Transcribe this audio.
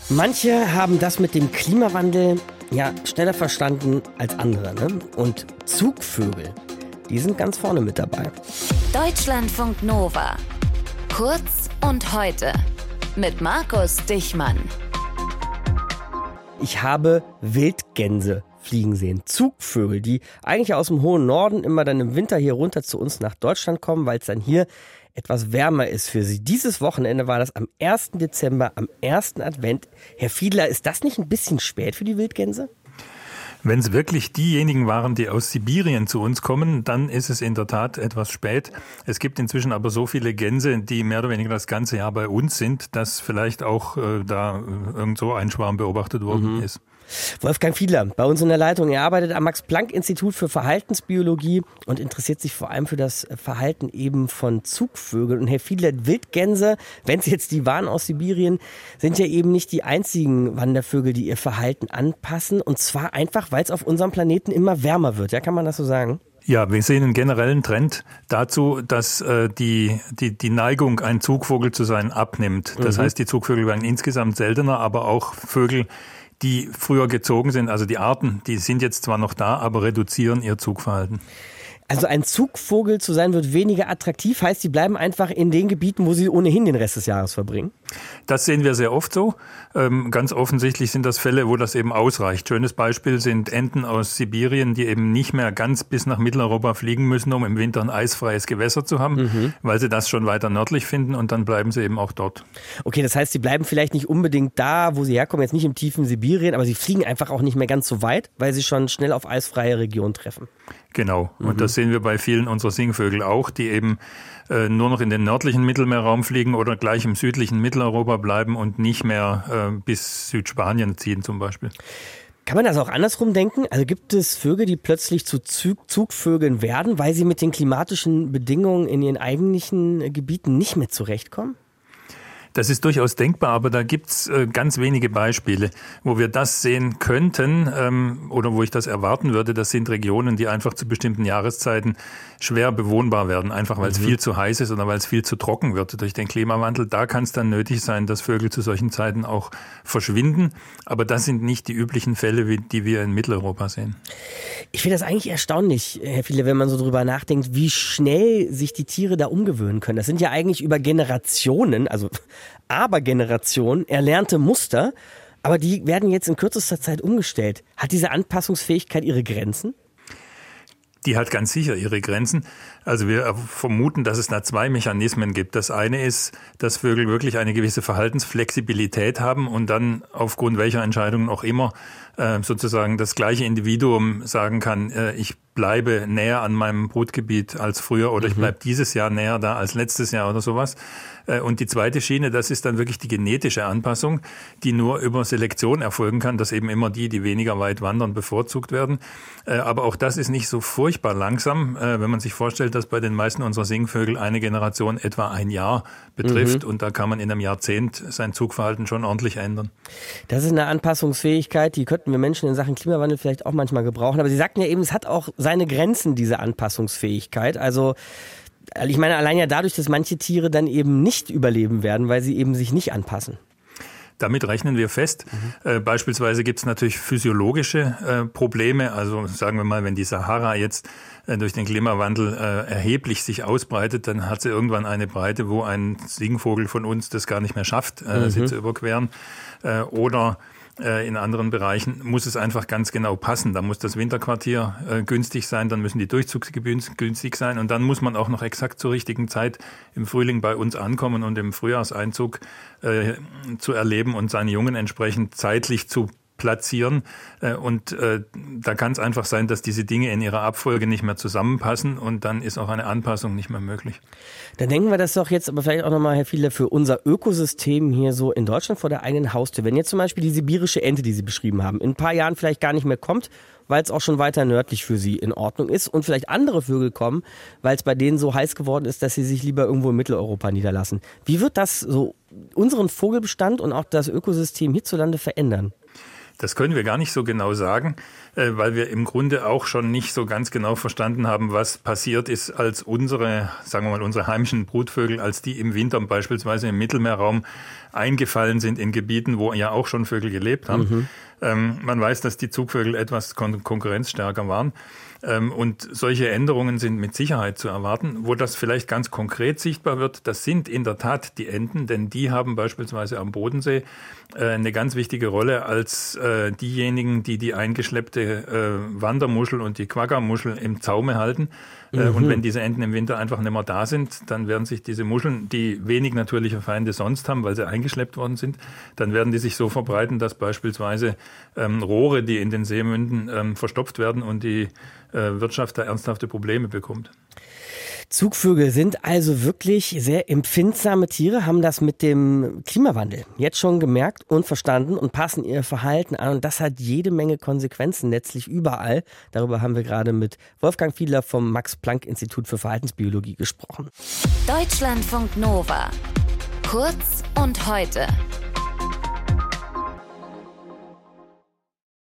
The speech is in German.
Manche haben das mit dem Klimawandel ja schneller verstanden als andere, ne? Und Zugvögel, die sind ganz vorne mit dabei. Deutschlandfunk Nova. Kurz und heute mit Markus Dichmann. Ich habe Wildgänse fliegen sehen. Zugvögel, die eigentlich aus dem hohen Norden immer dann im Winter hier runter zu uns nach Deutschland kommen, weil es dann hier etwas wärmer ist für sie. Dieses Wochenende war das am 1. Dezember, am 1. Advent. Herr Fiedler, ist das nicht ein bisschen spät für die Wildgänse? Wenn es wirklich diejenigen waren, die aus Sibirien zu uns kommen, dann ist es in der Tat etwas spät. Es gibt inzwischen aber so viele Gänse, die mehr oder weniger das ganze Jahr bei uns sind, dass vielleicht auch da irgend so ein Schwarm beobachtet worden ist. Wolfgang Fiedler, bei uns in der Leitung. Er arbeitet am Max-Planck-Institut für Verhaltensbiologie und interessiert sich vor allem für das Verhalten eben von Zugvögeln. Und Herr Fiedler, Wildgänse, wenn es jetzt die waren aus Sibirien, sind ja eben nicht die einzigen Wandervögel, die ihr Verhalten anpassen. Und zwar einfach, weil es auf unserem Planeten immer wärmer wird. Ja, kann man das so sagen? Ja, wir sehen einen generellen Trend dazu, dass die Neigung, ein Zugvogel zu sein, abnimmt. Das heißt, die Zugvögel werden insgesamt seltener, aber auch Vögel, die früher gezogen sind, also die Arten, die sind jetzt zwar noch da, aber reduzieren ihr Zugverhalten. Also ein Zugvogel zu sein wird weniger attraktiv, heißt, die bleiben einfach in den Gebieten, wo sie ohnehin den Rest des Jahres verbringen? Das sehen wir sehr oft so. Ganz offensichtlich sind das Fälle, wo das eben ausreicht. Schönes Beispiel sind Enten aus Sibirien, die eben nicht mehr ganz bis nach Mitteleuropa fliegen müssen, um im Winter ein eisfreies Gewässer zu haben, weil sie das schon weiter nördlich finden und dann bleiben sie eben auch dort. Okay, das heißt, sie bleiben vielleicht nicht unbedingt da, wo sie herkommen, jetzt nicht im tiefen Sibirien, aber sie fliegen einfach auch nicht mehr ganz so weit, weil sie schon schnell auf eisfreie Regionen treffen. Genau, und das sehen wir bei vielen unserer Singvögel auch, die eben nur noch in den nördlichen Mittelmeerraum fliegen oder gleich im südlichen Mitteleuropa bleiben und nicht mehr bis Südspanien ziehen zum Beispiel. Kann man das auch andersrum denken? Also gibt es Vögel, die plötzlich zu Zugvögeln werden, weil sie mit den klimatischen Bedingungen in ihren eigentlichen Gebieten nicht mehr zurechtkommen? Das ist durchaus denkbar, aber da gibt's ganz wenige Beispiele, wo wir das sehen könnten oder wo ich das erwarten würde. Das sind Regionen, die einfach zu bestimmten Jahreszeiten schwer bewohnbar werden, einfach weil es viel zu heiß ist oder weil es viel zu trocken wird durch den Klimawandel. Da kann es dann nötig sein, dass Vögel zu solchen Zeiten auch verschwinden. Aber das sind nicht die üblichen Fälle, die wir in Mitteleuropa sehen. Ich finde das eigentlich erstaunlich, Herr Fiedler, wenn man so drüber nachdenkt, wie schnell sich die Tiere da umgewöhnen können. Das sind ja eigentlich über Generationen, also Abergenerationen, erlernte Muster, aber die werden jetzt in kürzester Zeit umgestellt. Hat diese Anpassungsfähigkeit ihre Grenzen? Die hat ganz sicher ihre Grenzen. Also wir vermuten, dass es da zwei Mechanismen gibt. Das eine ist, dass Vögel wirklich eine gewisse Verhaltensflexibilität haben und dann aufgrund welcher Entscheidungen auch immer sozusagen das gleiche Individuum sagen kann, ich bleibe näher an meinem Brutgebiet als früher oder ich bleibe dieses Jahr näher da als letztes Jahr oder sowas. Und die zweite Schiene, das ist dann wirklich die genetische Anpassung, die nur über Selektion erfolgen kann, dass eben immer die weniger weit wandern, bevorzugt werden. Aber auch das ist nicht so furchtbar langsam, wenn man sich vorstellt, dass bei den meisten unserer Singvögel eine Generation etwa ein Jahr betrifft und da kann man in einem Jahrzehnt sein Zugverhalten schon ordentlich ändern. Das ist eine Anpassungsfähigkeit, die könnten wir Menschen in Sachen Klimawandel vielleicht auch manchmal gebrauchen. Aber Sie sagten ja eben, es hat auch seine Grenzen, diese Anpassungsfähigkeit. Also ich meine, allein ja dadurch, dass manche Tiere dann eben nicht überleben werden, weil sie eben sich nicht anpassen. Damit rechnen wir fest. Beispielsweise gibt es natürlich physiologische Probleme. Also sagen wir mal, wenn die Sahara jetzt durch den Klimawandel erheblich sich ausbreitet, dann hat sie irgendwann eine Breite, wo ein Singvogel von uns das gar nicht mehr schafft, sie zu überqueren. Oder in anderen Bereichen muss es einfach ganz genau passen. Da muss das Winterquartier günstig sein, dann müssen die Durchzugsgebühren günstig sein und dann muss man auch noch exakt zur richtigen Zeit im Frühling bei uns ankommen und im Frühjahrseinzug zu erleben und seine Jungen entsprechend zeitlich zu platzieren. Und da kann es einfach sein, dass diese Dinge in ihrer Abfolge nicht mehr zusammenpassen und dann ist auch eine Anpassung nicht mehr möglich. Dann denken wir das doch jetzt aber vielleicht auch nochmal, Herr Fiedler, für unser Ökosystem hier so in Deutschland vor der eigenen Haustür. Wenn jetzt zum Beispiel die sibirische Ente, die Sie beschrieben haben, in ein paar Jahren vielleicht gar nicht mehr kommt, weil es auch schon weiter nördlich für sie in Ordnung ist und vielleicht andere Vögel kommen, weil es bei denen so heiß geworden ist, dass sie sich lieber irgendwo in Mitteleuropa niederlassen. Wie wird das so unseren Vogelbestand und auch das Ökosystem hierzulande verändern? Das können wir gar nicht so genau sagen, weil wir im Grunde auch schon nicht so ganz genau verstanden haben, was passiert ist, als unsere heimischen Brutvögel, als die im Winter beispielsweise im Mittelmeerraum eingefallen sind in Gebieten, wo ja auch schon Vögel gelebt haben. Man weiß, dass die Zugvögel etwas konkurrenzstärker waren. Und solche Änderungen sind mit Sicherheit zu erwarten. Wo das vielleicht ganz konkret sichtbar wird, das sind in der Tat die Enten, denn die haben beispielsweise am Bodensee eine ganz wichtige Rolle als diejenigen, die die eingeschleppte Wandermuschel und die Quagga-Muschel im Zaume halten. Und wenn diese Enten im Winter einfach nicht mehr da sind, dann werden sich diese Muscheln, die wenig natürliche Feinde sonst haben, weil sie eingeschleppt worden sind, dann werden die sich so verbreiten, dass beispielsweise Rohre, die in den See münden, verstopft werden und die Wirtschaft da ernsthafte Probleme bekommt. Zugvögel sind also wirklich sehr empfindsame Tiere, haben das mit dem Klimawandel jetzt schon gemerkt und verstanden und passen ihr Verhalten an. Und das hat jede Menge Konsequenzen, letztlich überall. Darüber haben wir gerade mit Wolfgang Fiedler vom Max-Planck-Institut für Verhaltensbiologie gesprochen. Deutschlandfunk Nova. Kurz und heute.